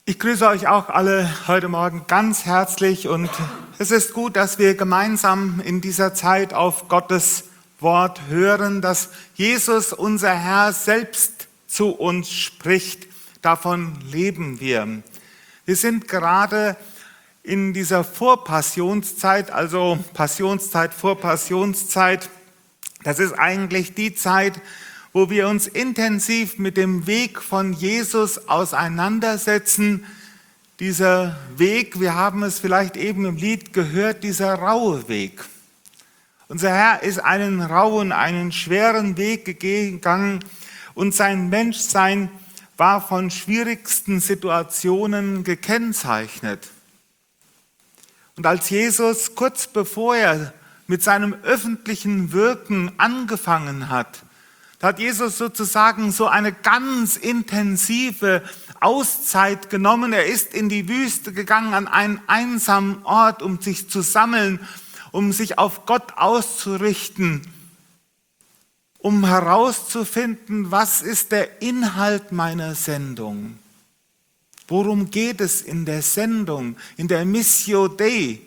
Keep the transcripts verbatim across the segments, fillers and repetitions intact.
Ich grüße euch auch alle heute Morgen ganz herzlich und es ist gut, dass wir gemeinsam in dieser Zeit auf Gottes Wort hören, dass Jesus, unser Herr, selbst zu uns spricht. Davon leben wir. Wir sind gerade in dieser Vorpassionszeit, also Passionszeit, Vorpassionszeit. Das ist eigentlich die Zeit, wo wir uns intensiv mit dem Weg von Jesus auseinandersetzen. Dieser Weg, wir haben es vielleicht eben im Lied gehört, dieser raue Weg. Unser Herr ist einen rauen, einen schweren Weg gegangen und sein Menschsein war von schwierigsten Situationen gekennzeichnet. Und als Jesus kurz bevor er mit seinem öffentlichen Wirken angefangen hat, da hat Jesus sozusagen so eine ganz intensive Auszeit genommen. Er ist in die Wüste gegangen, an einen einsamen Ort, um sich zu sammeln, um sich auf Gott auszurichten, um herauszufinden, was ist der Inhalt meiner Sendung? Worum geht es in der Sendung, in der Missio Dei?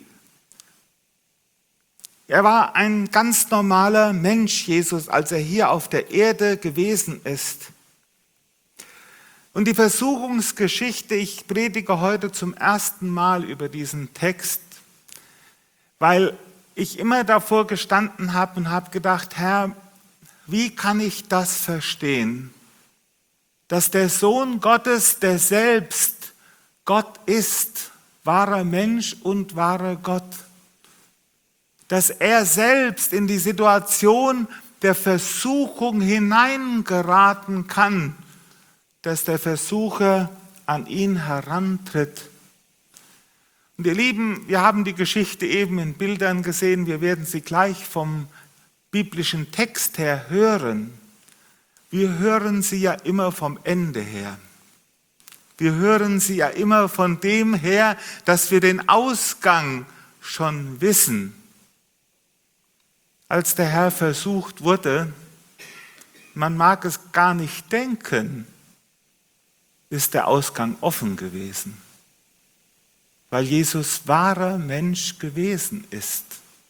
Er war ein ganz normaler Mensch, Jesus, als er hier auf der Erde gewesen ist. Und die Versuchungsgeschichte, ich predige heute zum ersten Mal über diesen Text, weil ich immer davor gestanden habe und habe gedacht, Herr, wie kann ich das verstehen? Dass der Sohn Gottes, der selbst Gott ist, wahrer Mensch und wahrer Gott, dass er selbst in die Situation der Versuchung hineingeraten kann, dass der Versucher an ihn herantritt. Und ihr Lieben, wir haben die Geschichte eben in Bildern gesehen, wir werden sie gleich vom biblischen Text her hören. Wir hören sie ja immer vom Ende her. Wir hören sie ja immer von dem her, dass wir den Ausgang schon wissen. Als der Herr versucht wurde, man mag es gar nicht denken, ist der Ausgang offen gewesen, weil Jesus wahrer Mensch gewesen ist.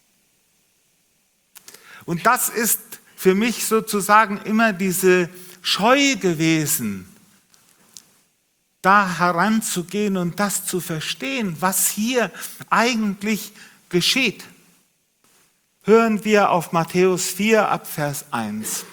Und das ist für mich sozusagen immer diese Scheu gewesen, da heranzugehen und das zu verstehen, was hier eigentlich geschieht. Hören wir auf Matthäus vier ab Vers eins.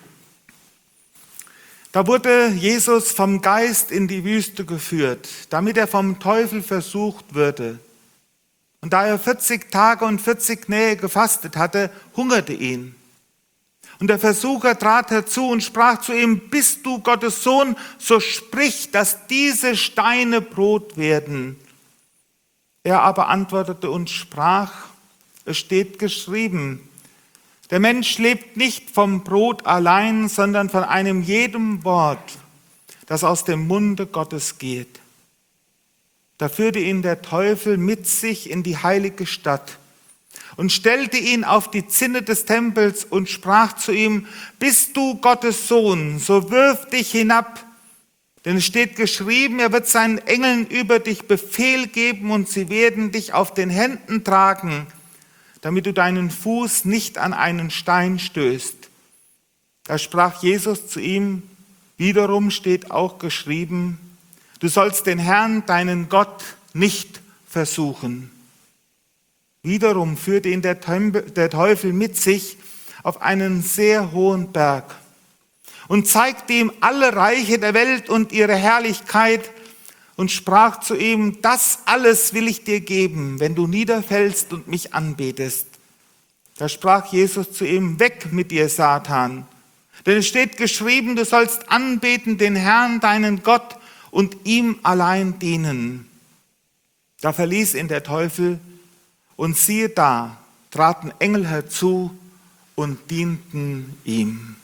Da wurde Jesus vom Geist in die Wüste geführt, damit er vom Teufel versucht würde. Und da er vierzig Tage und vierzig Nächte gefastet hatte, hungerte ihn. Und der Versucher trat herzu und sprach zu ihm, bist du Gottes Sohn, so sprich, dass diese Steine Brot werden. Er aber antwortete und sprach, es steht geschrieben, der Mensch lebt nicht vom Brot allein, sondern von einem jedem Wort, das aus dem Munde Gottes geht. Da führte ihn der Teufel mit sich in die heilige Stadt und stellte ihn auf die Zinne des Tempels und sprach zu ihm, bist du Gottes Sohn, so wirf dich hinab, denn es steht geschrieben, er wird seinen Engeln über dich Befehl geben und sie werden dich auf den Händen tragen, damit du deinen Fuß nicht an einen Stein stößt. Da sprach Jesus zu ihm, wiederum steht auch geschrieben, du sollst den Herrn, deinen Gott, nicht versuchen. Wiederum führte ihn der Teufel mit sich auf einen sehr hohen Berg und zeigte ihm alle Reiche der Welt und ihre Herrlichkeit und sprach zu ihm, das alles will ich dir geben, wenn du niederfällst und mich anbetest. Da sprach Jesus zu ihm, weg mit dir, Satan, denn es steht geschrieben, du sollst anbeten den Herrn, deinen Gott, und ihm allein dienen. Da verließ ihn der Teufel, und siehe da, traten Engel herzu und dienten ihm.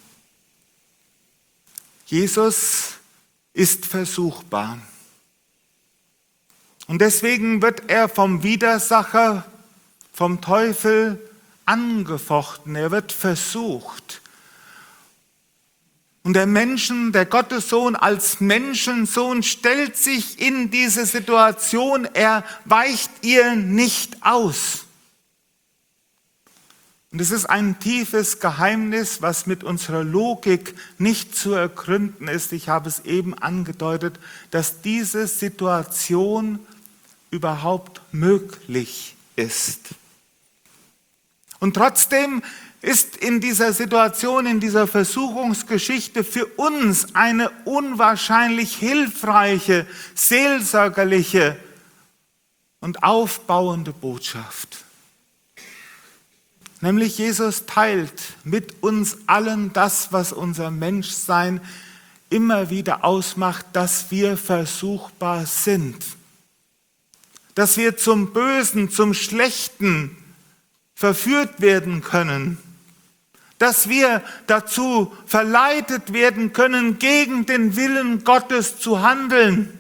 Jesus ist versuchbar. Und deswegen wird er vom Widersacher, vom Teufel angefochten. Er wird versucht. Und der Menschen, der Gottessohn als Menschensohn stellt sich in diese Situation, er weicht ihr nicht aus. Und es ist ein tiefes Geheimnis, was mit unserer Logik nicht zu ergründen ist. Ich habe es eben angedeutet, dass diese Situation überhaupt möglich ist. Und trotzdem ist in dieser Situation, in dieser Versuchungsgeschichte für uns eine unwahrscheinlich hilfreiche, seelsorgerliche und aufbauende Botschaft. Nämlich Jesus teilt mit uns allen das, was unser Menschsein immer wieder ausmacht, dass wir versuchbar sind. Dass wir zum Bösen, zum Schlechten verführt werden können. Dass wir dazu verleitet werden können, gegen den Willen Gottes zu handeln.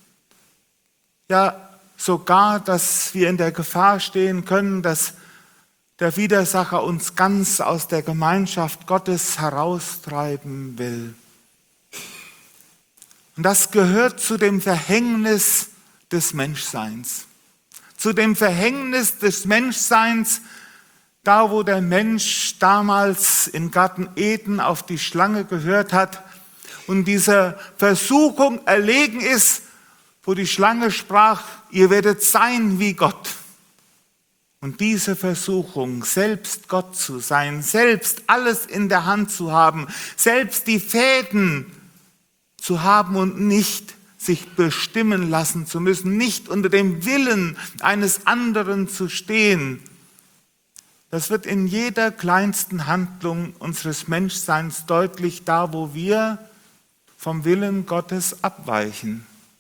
Ja, sogar, dass wir in der Gefahr stehen können, dass der Widersacher uns ganz aus der Gemeinschaft Gottes heraustreiben will. Und das gehört zu dem Verhängnis des Menschseins. Zu dem Verhängnis des Menschseins, da wo der Mensch damals im Garten Eden auf die Schlange gehört hat und dieser Versuchung erlegen ist, wo die Schlange sprach, ihr werdet sein wie Gott. Und diese Versuchung, selbst Gott zu sein, selbst alles in der Hand zu haben, selbst die Fäden zu haben und nicht sich bestimmen lassen zu müssen, nicht unter dem Willen eines anderen zu stehen, das wird in jeder kleinsten Handlung unseres Menschseins deutlich, da wo wir vom Willen Gottes abweichen.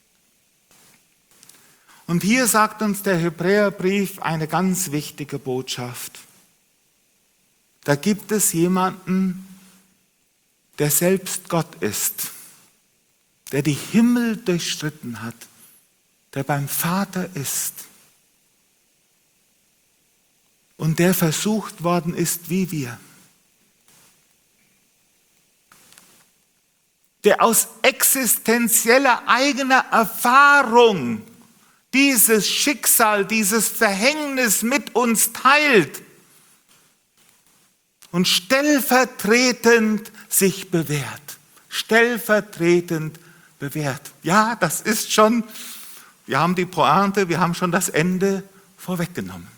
Und hier sagt uns der Hebräerbrief eine ganz wichtige Botschaft. Da gibt es jemanden, der selbst Gott ist, der die Himmel durchschritten hat, der beim Vater ist und der versucht worden ist wie wir. Der aus existenzieller eigener Erfahrung dieses Schicksal, dieses Verhängnis mit uns teilt und stellvertretend sich bewährt. Stellvertretend bewährt. Ja, das ist schon, wir haben die Pointe, wir haben schon das Ende vorweggenommen.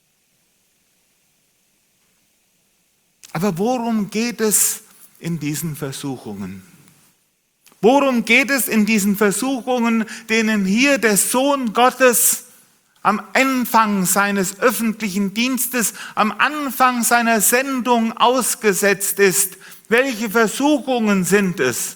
Aber worum geht es in diesen Versuchungen? Worum geht es in diesen Versuchungen, denen hier der Sohn Gottes am Anfang seines öffentlichen Dienstes, am Anfang seiner Sendung ausgesetzt ist? Welche Versuchungen sind es?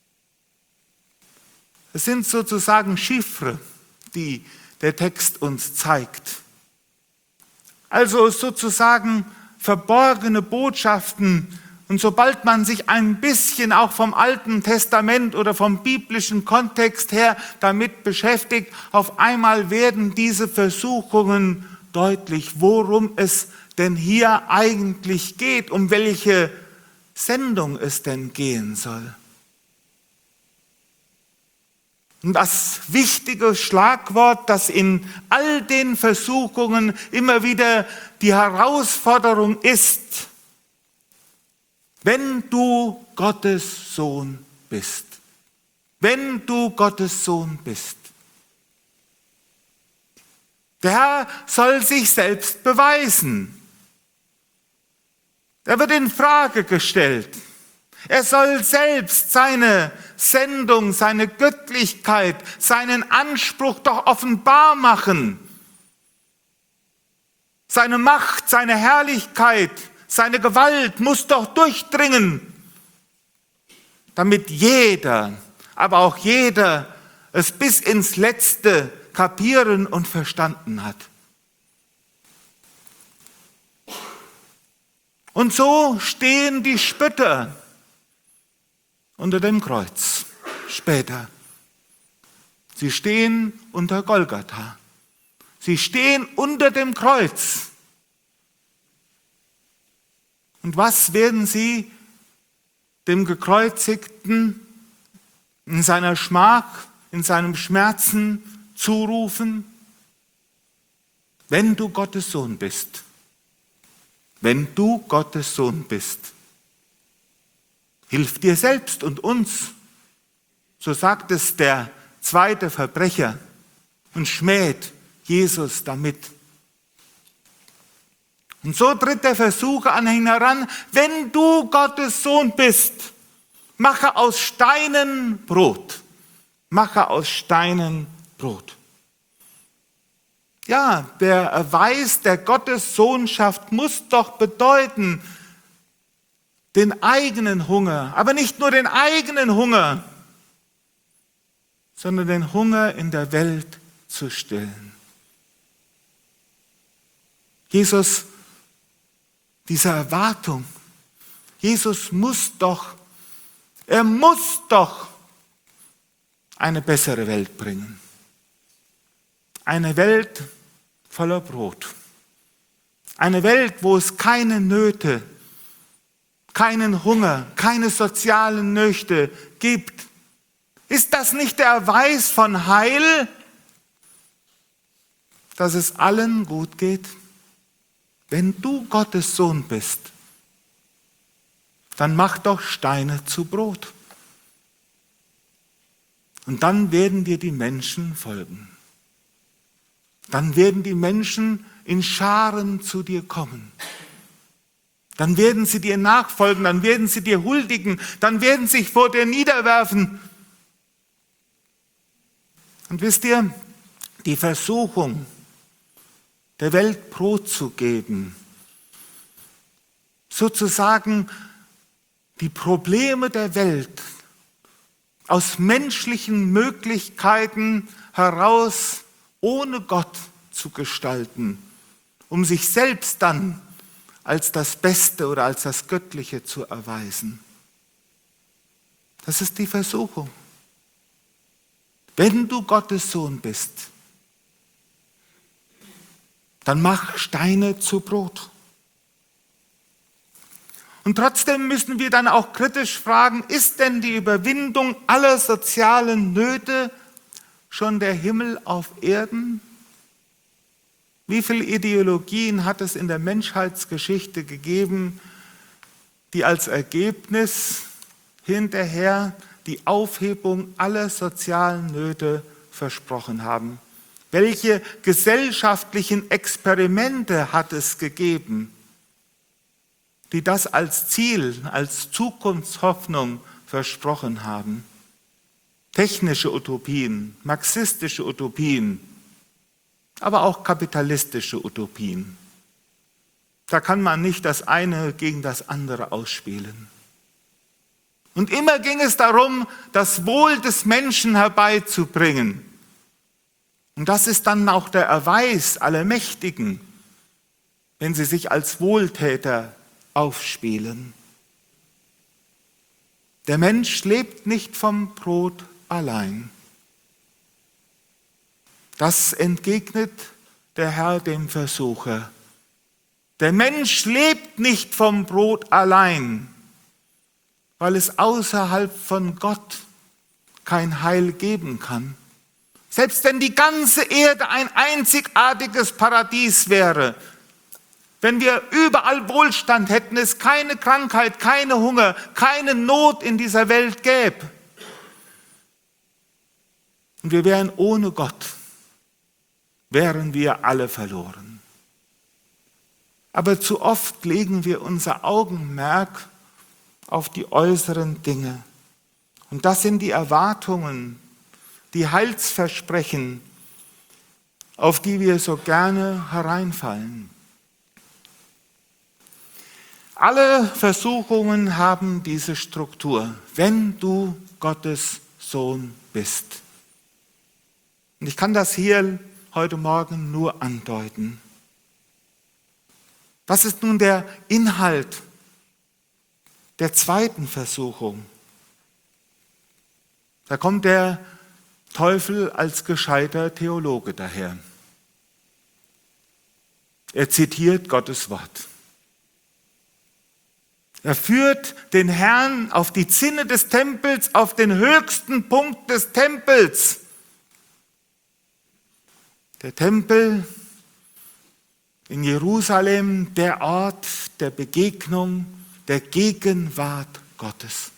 Es sind sozusagen Chiffre, die der Text uns zeigt. Also sozusagen verborgene Botschaften. Und sobald man sich ein bisschen auch vom Alten Testament oder vom biblischen Kontext her damit beschäftigt, auf einmal werden diese Versuchungen deutlich, worum es denn hier eigentlich geht, um welche Sendung es denn gehen soll. Und das wichtige Schlagwort, das in all den Versuchungen immer wieder die Herausforderung ist: Wenn du Gottes Sohn bist, wenn du Gottes Sohn bist. Der Herr soll sich selbst beweisen. Er wird in Frage gestellt. Er soll selbst seine Sendung, seine Göttlichkeit, seinen Anspruch doch offenbar machen. Seine Macht, seine Herrlichkeit, seine Gewalt muss doch durchdringen, damit jeder, aber auch jeder es bis ins Letzte kapieren und verstanden hat. Und so stehen die Spötter unter dem Kreuz später. Sie stehen unter Golgatha. Sie stehen unter dem dem Gekreuzigten in seiner Schmach, in seinem Schmerzen zurufen, wenn du Gottes Sohn bist, wenn du Gottes Sohn bist, hilf dir selbst und uns. So sagt es der zweite Verbrecher und schmäht Jesus damit. Und so tritt der Versucher an ihn heran, wenn du Gottes Sohn bist, mache aus Steinen Brot. Mache aus Steinen Brot. Ja, der Erweis der Gottessohnschaft muss doch bedeuten, den eigenen Hunger, aber nicht nur den eigenen Hunger, sondern den Hunger in der Welt zu stillen. Jesus, diese Erwartung, Jesus muss doch, er muss doch eine bessere Welt bringen. Eine Welt voller Brot. Eine Welt, wo es keine Nöte, keinen Hunger, keine sozialen Nöte gibt. Ist das nicht der Erweis von Heil, dass es allen gut geht? Wenn du Gottes Sohn bist, dann mach doch Steine zu Brot. Und dann werden dir die Menschen folgen. Dann werden die Menschen in Scharen zu dir kommen. Dann werden sie dir nachfolgen, dann werden sie dir huldigen, dann werden sie sich vor dir niederwerfen. Und wisst ihr, die Versuchung, der Welt Brot zu geben, sozusagen die Probleme der Welt aus menschlichen Möglichkeiten heraus ohne Gott zu gestalten, um sich selbst dann als das Beste oder als das Göttliche zu erweisen. Das ist die Versuchung. Wenn du Gottes Sohn bist, dann mach Steine zu Brot. Und trotzdem müssen wir dann auch kritisch fragen, ist denn die Überwindung aller sozialen Nöte schon der Himmel auf Erden? Wie viele Ideologien hat es in der Menschheitsgeschichte gegeben, die als Ergebnis hinterher die Aufhebung aller sozialen Nöte versprochen haben? Welche gesellschaftlichen Experimente hat es gegeben, die das als Ziel, als Zukunftshoffnung versprochen haben? Technische Utopien, marxistische Utopien, aber auch kapitalistische Utopien. Da kann man nicht das eine gegen das andere ausspielen. Und immer ging es darum, das Wohl des Menschen herbeizubringen. Und das ist dann auch der Erweis aller Mächtigen, wenn sie sich als Wohltäter aufspielen. Der Mensch lebt nicht vom Brot allein. Das entgegnet der Herr dem Versucher. Der Mensch lebt nicht vom Brot allein, weil es außerhalb von Gott kein Heil geben kann. Selbst wenn die ganze Erde ein einzigartiges Paradies wäre, wenn wir überall Wohlstand hätten, es keine Krankheit, keine Hunger, keine Not in dieser Welt gäbe. Und wir wären ohne Gott, wären wir alle verloren. Aber zu oft legen wir unser Augenmerk auf die äußeren Dinge. Und das sind die Erwartungen, die Heilsversprechen, auf die wir so gerne hereinfallen. Alle Versuchungen haben diese Struktur, wenn du Gottes Sohn bist. Und ich kann das hier heute Morgen nur andeuten. Was ist nun der Inhalt der zweiten Versuchung? Da kommt der Teufel als gescheiter Theologe daher. Er zitiert Gottes Wort. Er führt den Herrn auf die Zinne des Tempels, auf den höchsten Punkt des Tempels. Der Tempel in Jerusalem, der Ort der Begegnung, der Gegenwart Gottes.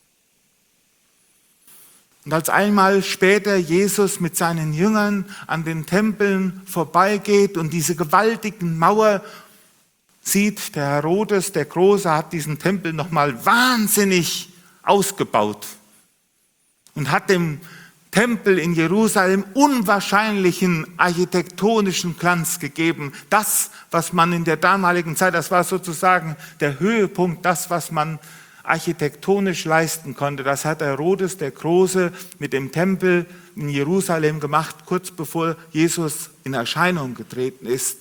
Und als einmal später Jesus mit seinen Jüngern an den Tempeln vorbeigeht und diese gewaltigen Mauer sieht, der Herodes, der Große, hat diesen Tempel nochmal wahnsinnig ausgebaut und hat dem Tempel in Jerusalem unwahrscheinlichen architektonischen Glanz gegeben. Das, was man in der damaligen Zeit, das war sozusagen der Höhepunkt, das, was man architektonisch leisten konnte. Das hat Herodes der Große mit dem Tempel in Jerusalem gemacht, kurz bevor Jesus in Erscheinung getreten ist.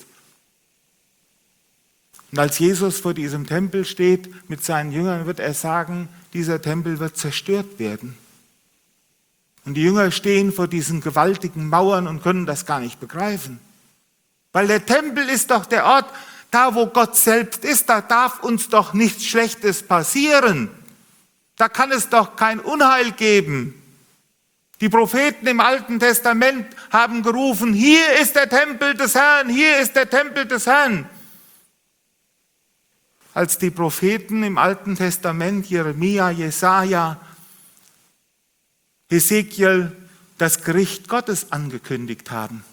Und als Jesus vor diesem Tempel steht mit seinen Jüngern, wird er sagen, dieser Tempel wird zerstört werden. Und die Jünger stehen vor diesen gewaltigen Mauern und können das gar nicht begreifen. Weil der Tempel ist doch der Ort, da wo Gott selbst ist, da darf uns doch nichts Schlechtes passieren. Da kann es doch kein Unheil geben. Die Propheten im Alten Testament haben gerufen, hier ist der Tempel des Herrn, hier ist der Tempel des Herrn. Als die Propheten im Alten Testament, Jeremia, Jesaja, Hesekiel, das Gericht Gottes angekündigt haben.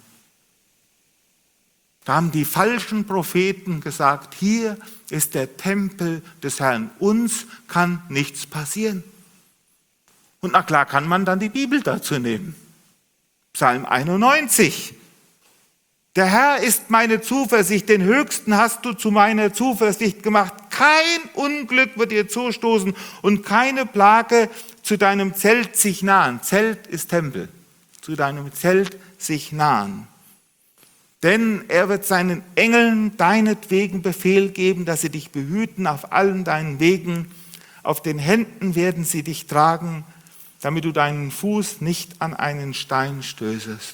Da haben die falschen Propheten gesagt, hier ist der Tempel des Herrn, uns kann nichts passieren. Und na klar kann man dann die Bibel dazu nehmen. Psalm einundneunzig. Der Herr ist meine Zuversicht, den Höchsten hast du zu meiner Zuversicht gemacht. Kein Unglück wird dir zustoßen und keine Plage zu deinem Zelt sich nahen. Zelt ist Tempel. Zu deinem Zelt sich nahen. Denn er wird seinen Engeln deinetwegen Befehl geben, dass sie dich behüten auf allen deinen Wegen. Auf den Händen werden sie dich tragen, damit du deinen Fuß nicht an einen Stein stößest.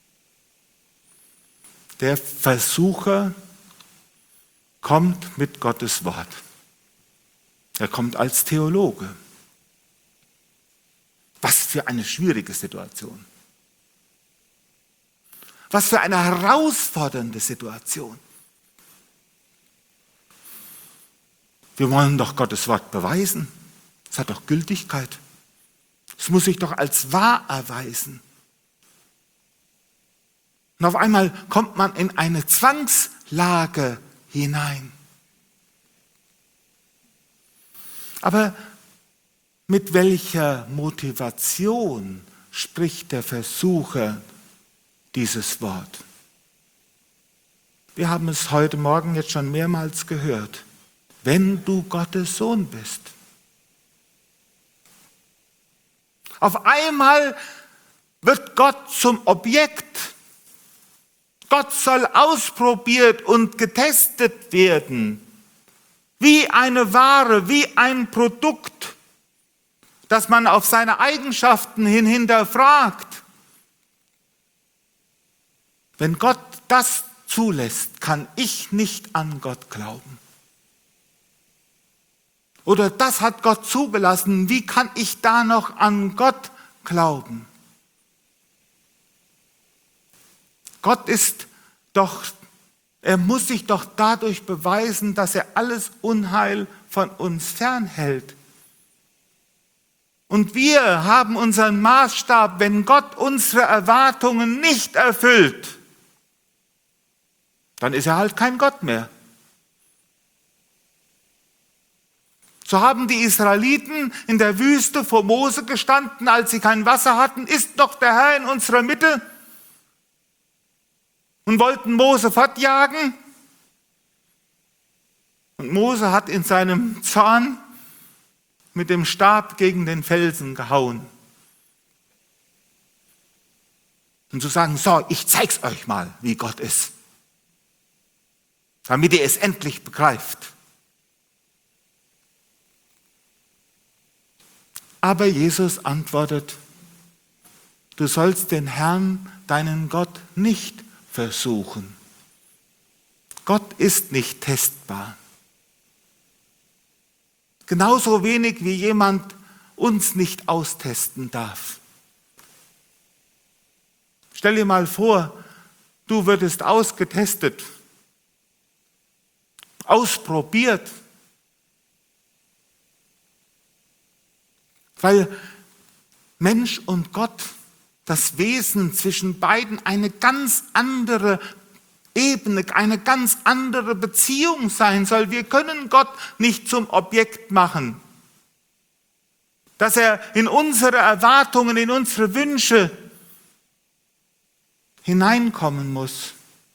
Der Versucher kommt mit Gottes Wort. Er kommt als Theologe. Was für eine schwierige Situation. Was für eine herausfordernde Situation. Wir wollen doch Gottes Wort beweisen. Es hat doch Gültigkeit. Es muss sich doch als wahr erweisen. Und auf einmal kommt man in eine Zwangslage hinein. Aber mit welcher Motivation spricht der Versucher dieses Wort? Wir haben es heute Morgen jetzt schon mehrmals gehört. Wenn du Gottes Sohn bist. Auf einmal wird Gott zum Objekt. Gott soll ausprobiert und getestet werden. Wie eine Ware, wie ein Produkt, das man auf seine Eigenschaften hin hinterfragt. Wenn Gott das zulässt, kann ich nicht an Gott glauben. Oder das hat Gott zugelassen, wie kann ich da noch an Gott glauben? Gott ist doch, er muss sich doch dadurch beweisen, dass er alles Unheil von uns fernhält. Und wir haben unseren Maßstab, wenn Gott unsere Erwartungen nicht erfüllt, dann ist er halt kein Gott mehr. So haben die Israeliten in der Wüste vor Mose gestanden, als sie kein Wasser hatten, ist doch der Herr in unserer Mitte? Und wollten Mose fortjagen. Und Mose hat in seinem Zorn mit dem Stab gegen den Felsen gehauen. Und zu sagen, so, ich zeig's euch mal, wie Gott ist. Damit ihr es endlich begreift. Aber Jesus antwortet, du sollst den Herrn, deinen Gott, nicht versuchen. Gott ist nicht testbar. Genauso wenig wie jemand uns nicht austesten darf. Stell dir mal vor, du würdest ausgetestet, ausprobiert, weil Mensch und Gott, das Wesen zwischen beiden eine ganz andere Ebene, eine ganz andere Beziehung sein soll. Wir können Gott nicht zum Objekt machen, dass er in unsere Erwartungen, in unsere Wünsche hineinkommen muss.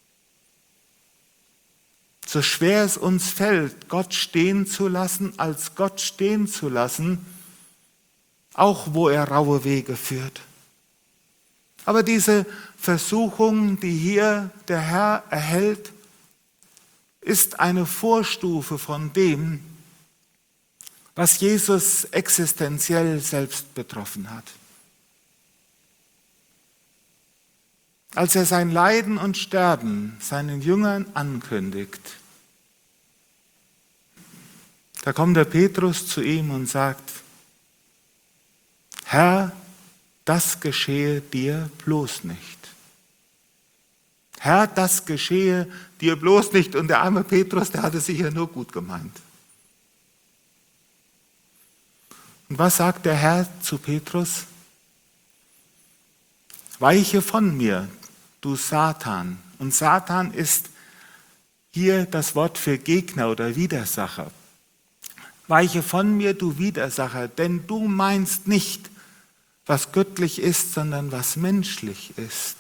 So schwer es uns fällt, Gott stehen zu lassen, als Gott stehen zu lassen, auch wo er raue Wege führt. Aber diese Versuchung, die hier der Herr erhält, ist eine Vorstufe von dem, was Jesus existenziell selbst betroffen hat. Als er sein Leiden und Sterben seinen Jüngern ankündigt, da kommt der Petrus zu ihm und sagt: Herr, das geschehe dir bloß nicht. Herr, das geschehe dir bloß nicht. Und der arme Petrus, der hatte sicher nur gut gemeint. Und was sagt der Herr zu Petrus? Weiche von mir, du Satan. Und Satan ist hier das Wort für Gegner oder Widersacher. Weiche von mir, du Widersacher, denn du meinst nicht, was göttlich ist, sondern was menschlich ist.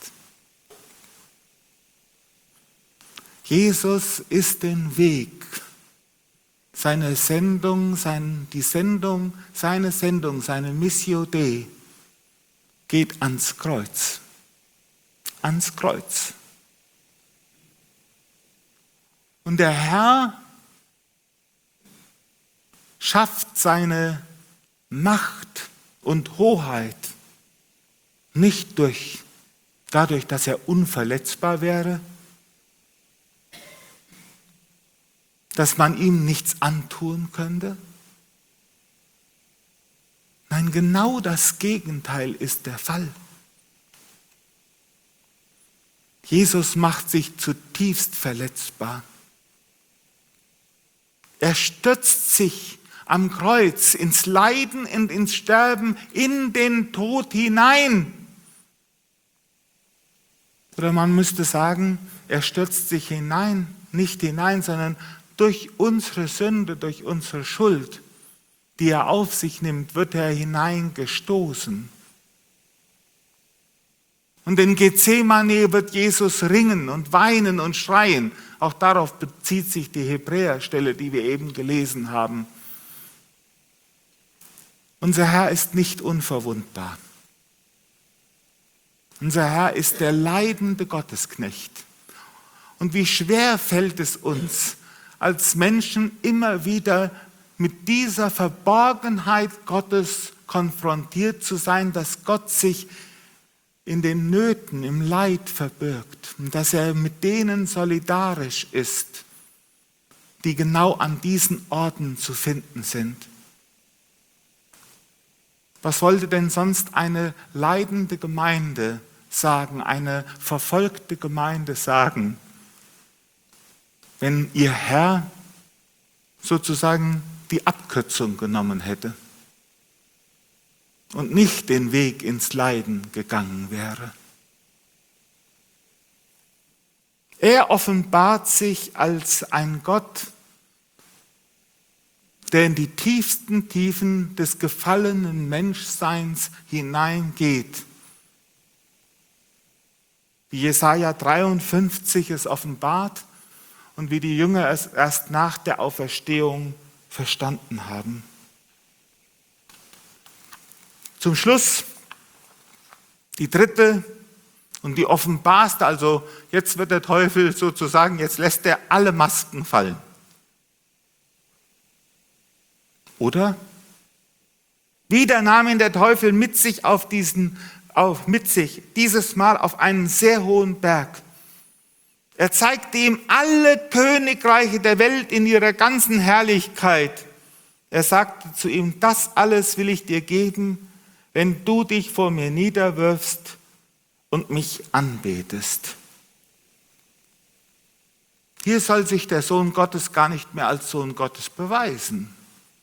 Jesus ist den Weg, seine Sendung, sein, die Sendung, seine Sendung, seine Missio Dei geht ans Kreuz. Ans Kreuz. Und der Herr schafft seine Macht und Hoheit nicht durch, dadurch, dass er unverletzbar wäre, dass man ihm nichts antun könnte. Nein, genau das Gegenteil ist der Fall. Jesus macht sich zutiefst verletzbar. Er stürzt sich am Kreuz ins Leiden und ins Sterben, in den Tod hinein. Oder man müsste sagen, er stürzt sich hinein, nicht hinein, sondern durch unsere Sünde, durch unsere Schuld, die er auf sich nimmt, wird er hineingestoßen. Und in Gethsemane wird Jesus ringen und weinen und schreien. Auch darauf bezieht sich die Hebräerstelle, die wir eben gelesen haben. Unser Herr ist nicht unverwundbar. Unser Herr ist der leidende Gottesknecht. Und wie schwer fällt es uns, als Menschen immer wieder mit dieser Verborgenheit Gottes konfrontiert zu sein, dass Gott sich in den Nöten, im Leid verbirgt und dass er mit denen solidarisch ist, die genau an diesen Orten zu finden sind. Was wollte denn sonst eine leidende Gemeinde sagen, eine verfolgte Gemeinde sagen, wenn ihr Herr sozusagen die Abkürzung genommen hätte und nicht den Weg ins Leiden gegangen wäre? Er offenbart sich als ein Gott, der in die tiefsten Tiefen des gefallenen Menschseins hineingeht. Wie Jesaja dreiundfünfzig es offenbart und wie die Jünger es erst nach der Auferstehung verstanden haben. Zum Schluss die dritte und die offenbarste, also jetzt wird der Teufel sozusagen, jetzt lässt er alle Masken fallen. Oder? Wieder nahm ihn der Teufel mit sich auf diesen, auf, mit sich, dieses Mal auf einen sehr hohen Berg. Er zeigte ihm alle Königreiche der Welt in ihrer ganzen Herrlichkeit. Er sagte zu ihm, das alles will ich dir geben, wenn du dich vor mir niederwirfst und mich anbetest. Hier soll sich der Sohn Gottes gar nicht mehr als Sohn Gottes beweisen.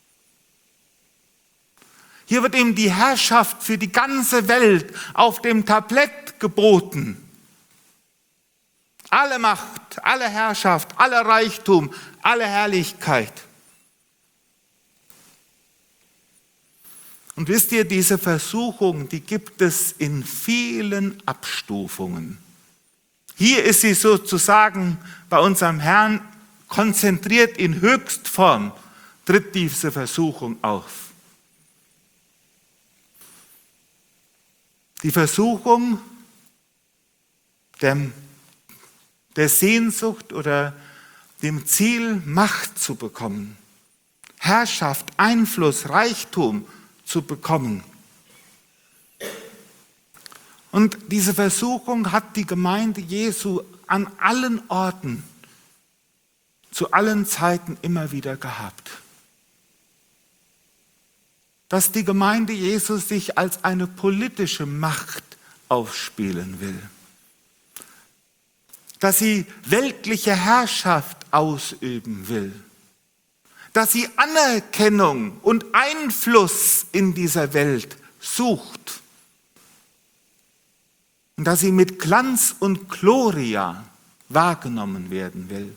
Hier wird ihm die Herrschaft für die ganze Welt auf dem Tablett geboten. Alle Macht, alle Herrschaft, aller Reichtum, alle Herrlichkeit. Und wisst ihr, diese Versuchung, die gibt es in vielen Abstufungen. Hier ist sie sozusagen bei unserem Herrn konzentriert in Höchstform, tritt diese Versuchung auf. Die Versuchung der, der Sehnsucht oder dem Ziel, Macht zu bekommen, Herrschaft, Einfluss, Reichtum zu bekommen. Und diese Versuchung hat die Gemeinde Jesu an allen Orten, zu allen Zeiten immer wieder gehabt. Dass die Gemeinde Jesu sich als eine politische Macht aufspielen will. Dass sie weltliche Herrschaft ausüben will. Dass sie Anerkennung und Einfluss in dieser Welt sucht. Und dass sie mit Glanz und Gloria wahrgenommen werden will.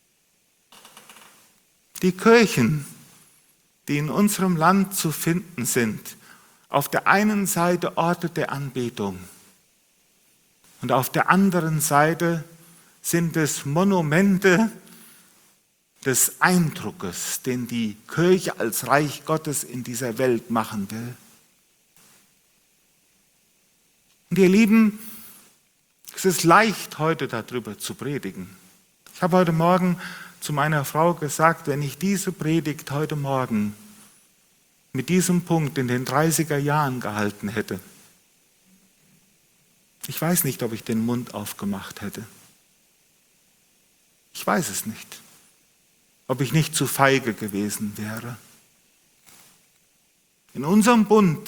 Die Kirchen, die in unserem Land zu finden sind, auf der einen Seite Orte der Anbetung und auf der anderen Seite sind es Monumente des Eindruckes, den die Kirche als Reich Gottes in dieser Welt machen will. Und ihr Lieben, es ist leicht, heute darüber zu predigen. Ich habe heute Morgen zu meiner Frau gesagt, wenn ich diese Predigt heute Morgen mit diesem Punkt in den dreißiger Jahren gehalten hätte, ich weiß nicht, ob ich den Mund aufgemacht hätte. Ich weiß es nicht, ob ich nicht zu feige gewesen wäre. In unserem Bund,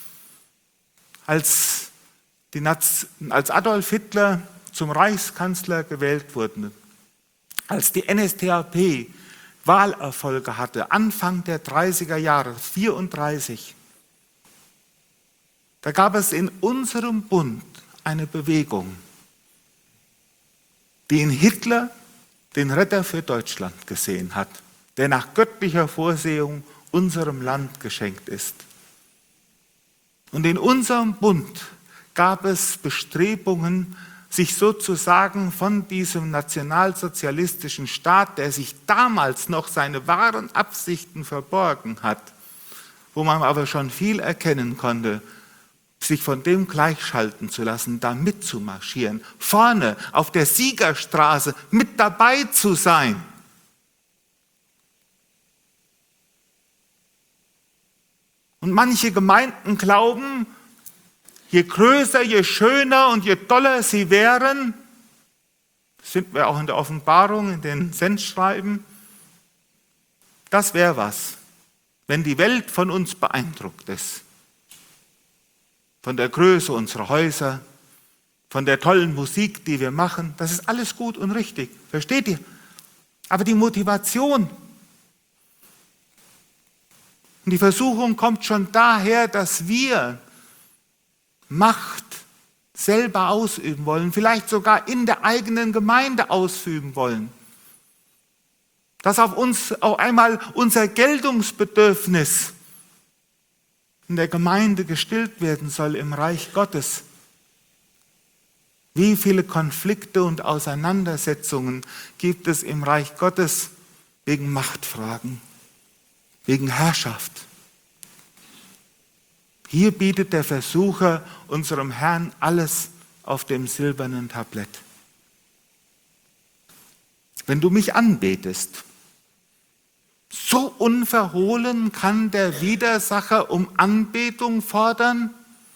als, die Naz- als Adolf Hitler zum Reichskanzler gewählt wurde, als die N S D A P Wahlerfolge hatte, Anfang der dreißiger Jahre, vierunddreißig, da gab es in unserem Bund eine Bewegung, die in Hitler den Retter für Deutschland gesehen hat, der nach göttlicher Vorsehung unserem Land geschenkt ist. Und in unserem Bund gab es Bestrebungen, sich sozusagen von diesem nationalsozialistischen Staat, der sich damals noch seine wahren Absichten verborgen hat, wo man aber schon viel erkennen konnte, sich von dem gleichschalten zu lassen, da mitzumarschieren, vorne auf der Siegerstraße mit dabei zu sein. Und manche Gemeinden glauben, je größer, je schöner und je toller sie wären, sind wir auch in der Offenbarung, in den Sendschreiben, das wäre was, wenn die Welt von uns beeindruckt ist. Von der Größe unserer Häuser, von der tollen Musik, die wir machen, das ist alles gut und richtig, versteht ihr? Aber die Motivation und die Versuchung kommt schon daher, dass wir Macht selber ausüben wollen, vielleicht sogar in der eigenen Gemeinde ausüben wollen. Dass auf uns auch einmal unser Geltungsbedürfnis in der Gemeinde gestillt werden soll im Reich Gottes. Wie viele Konflikte und Auseinandersetzungen gibt es im Reich Gottes wegen Machtfragen, wegen Herrschaft? Hier bietet der Versucher unserem Herrn alles auf dem silbernen Tablett. Wenn du mich anbetest, so unverhohlen kann der Widersacher um Anbetung fordern?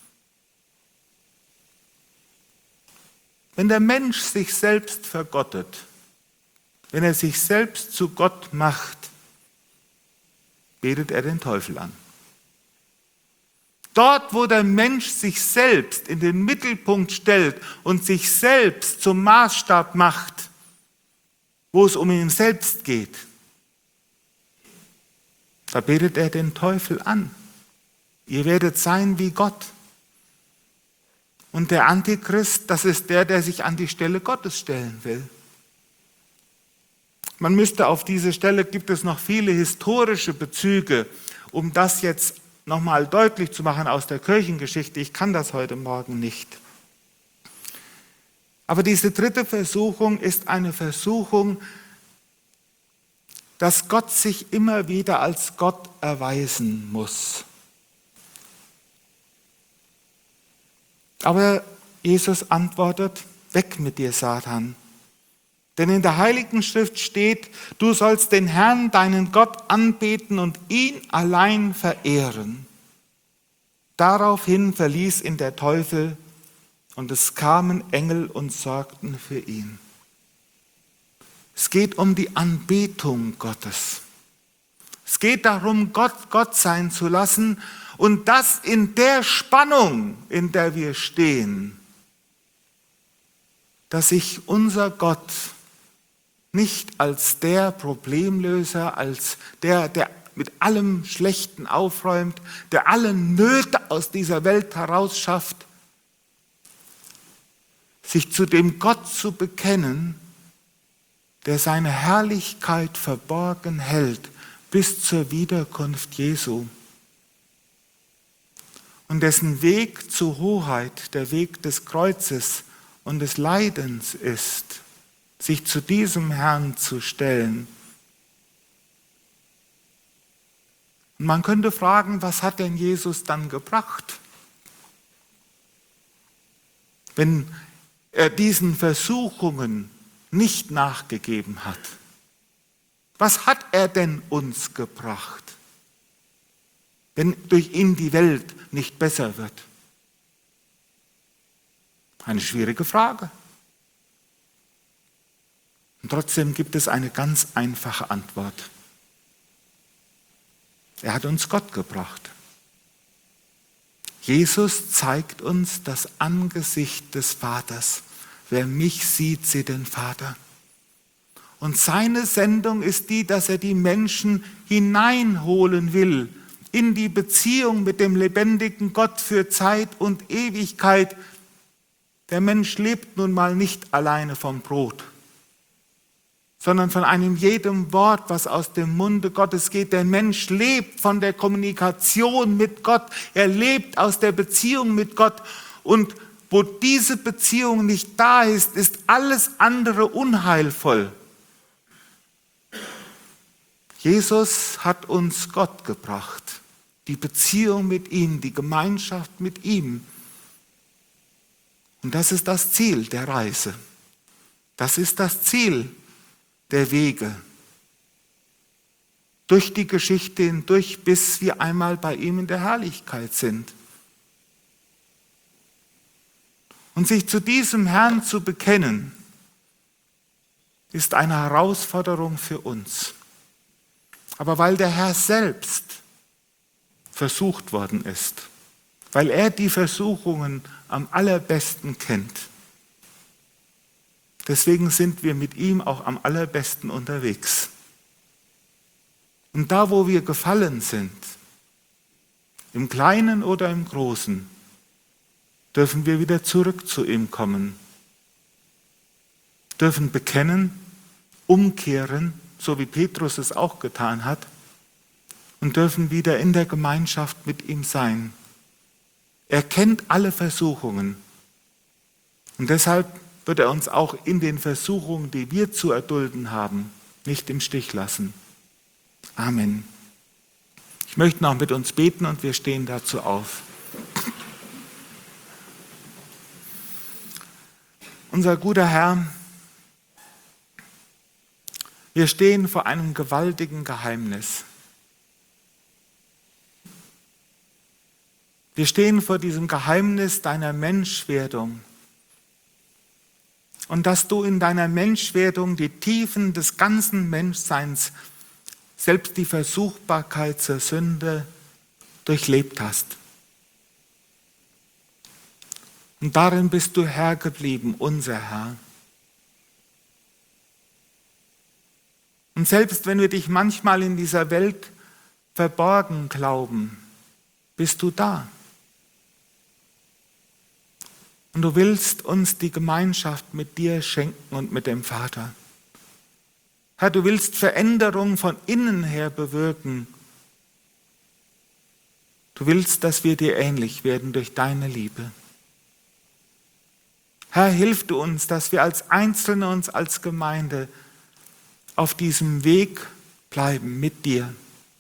Wenn der Mensch sich selbst vergottet, wenn er sich selbst zu Gott macht, betet er den Teufel an. Dort, wo der Mensch sich selbst in den Mittelpunkt stellt und sich selbst zum Maßstab macht, wo es um ihn selbst geht, da betet er den Teufel an. Ihr werdet sein wie Gott. Und der Antichrist, das ist der, der sich an die Stelle Gottes stellen will. Man müsste auf diese Stelle, gibt es noch viele historische Bezüge, um das jetzt nochmal deutlich zu machen aus der Kirchengeschichte. Ich kann das heute Morgen nicht. Aber diese dritte Versuchung ist eine Versuchung, dass Gott sich immer wieder als Gott erweisen muss. Aber Jesus antwortet, weg mit dir, Satan. Denn in der Heiligen Schrift steht, du sollst den Herrn, deinen Gott, anbeten und ihn allein verehren. Daraufhin verließ ihn der Teufel und es kamen Engel und sorgten für ihn. Es geht um die Anbetung Gottes. Es geht darum, Gott Gott sein zu lassen und das in der Spannung, in der wir stehen, dass sich unser Gott nicht als der Problemlöser, als der, der mit allem Schlechten aufräumt, der alle Nöte aus dieser Welt herausschafft, sich zu dem Gott zu bekennen, der seine Herrlichkeit verborgen hält bis zur Wiederkunft Jesu und dessen Weg zur Hoheit der Weg des Kreuzes und des Leidens ist, sich zu diesem Herrn zu stellen. Und man könnte fragen, was hat denn Jesus dann gebracht, wenn er diesen Versuchungen nicht nachgegeben hat? Was hat er denn uns gebracht, wenn durch ihn die Welt nicht besser wird? Eine schwierige Frage. Und trotzdem gibt es eine ganz einfache Antwort. Er hat uns Gott gebracht. Jesus zeigt uns das Angesicht des Vaters. Wer mich sieht, sieht den Vater. Und seine Sendung ist die, dass er die Menschen hineinholen will in die Beziehung mit dem lebendigen Gott für Zeit und Ewigkeit. Der Mensch lebt nun mal nicht alleine vom Brot, sondern von einem jedem Wort, was aus dem Munde Gottes geht. Der Mensch lebt von der Kommunikation mit Gott. Er lebt aus der Beziehung mit Gott. Und wo diese Beziehung nicht da ist, ist alles andere unheilvoll. Jesus hat uns Gott gebracht, die Beziehung mit ihm, die Gemeinschaft mit ihm. Und das ist das Ziel der Reise. Das ist das Ziel der Wege. Durch die Geschichte hindurch, bis wir einmal bei ihm in der Herrlichkeit sind. Und sich zu diesem Herrn zu bekennen, ist eine Herausforderung für uns. Aber weil der Herr selbst versucht worden ist, weil er die Versuchungen am allerbesten kennt, deswegen sind wir mit ihm auch am allerbesten unterwegs. Und da, wo wir gefallen sind, im Kleinen oder im Großen, dürfen wir wieder zurück zu ihm kommen, dürfen bekennen, umkehren, so wie Petrus es auch getan hat, und dürfen wieder in der Gemeinschaft mit ihm sein. Er kennt alle Versuchungen und deshalb wird er uns auch in den Versuchungen, die wir zu erdulden haben, nicht im Stich lassen. Amen. Ich möchte noch mit uns beten und wir stehen dazu auf. Unser guter Herr, wir stehen vor einem gewaltigen Geheimnis. Wir stehen vor diesem Geheimnis deiner Menschwerdung. Und dass du in deiner Menschwerdung die Tiefen des ganzen Menschseins selbst die Versuchbarkeit zur Sünde durchlebt hast. Und darin bist du Herr geblieben, unser Herr. Und selbst wenn wir dich manchmal in dieser Welt verborgen glauben, bist du da. Und du willst uns die Gemeinschaft mit dir schenken und mit dem Vater. Herr, du willst Veränderung von innen her bewirken. Du willst, dass wir dir ähnlich werden durch deine Liebe. Herr, hilf du uns, dass wir als Einzelne und als Gemeinde auf diesem Weg bleiben mit dir.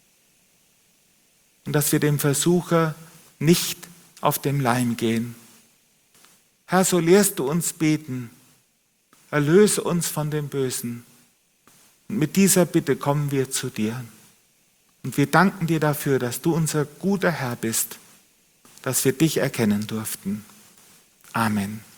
Und dass wir dem Versucher nicht auf den Leim gehen. Herr, so lehrst du uns beten. Erlöse uns von dem Bösen. Und mit dieser Bitte kommen wir zu dir. Und wir danken dir dafür, dass du unser guter Herr bist, dass wir dich erkennen durften. Amen.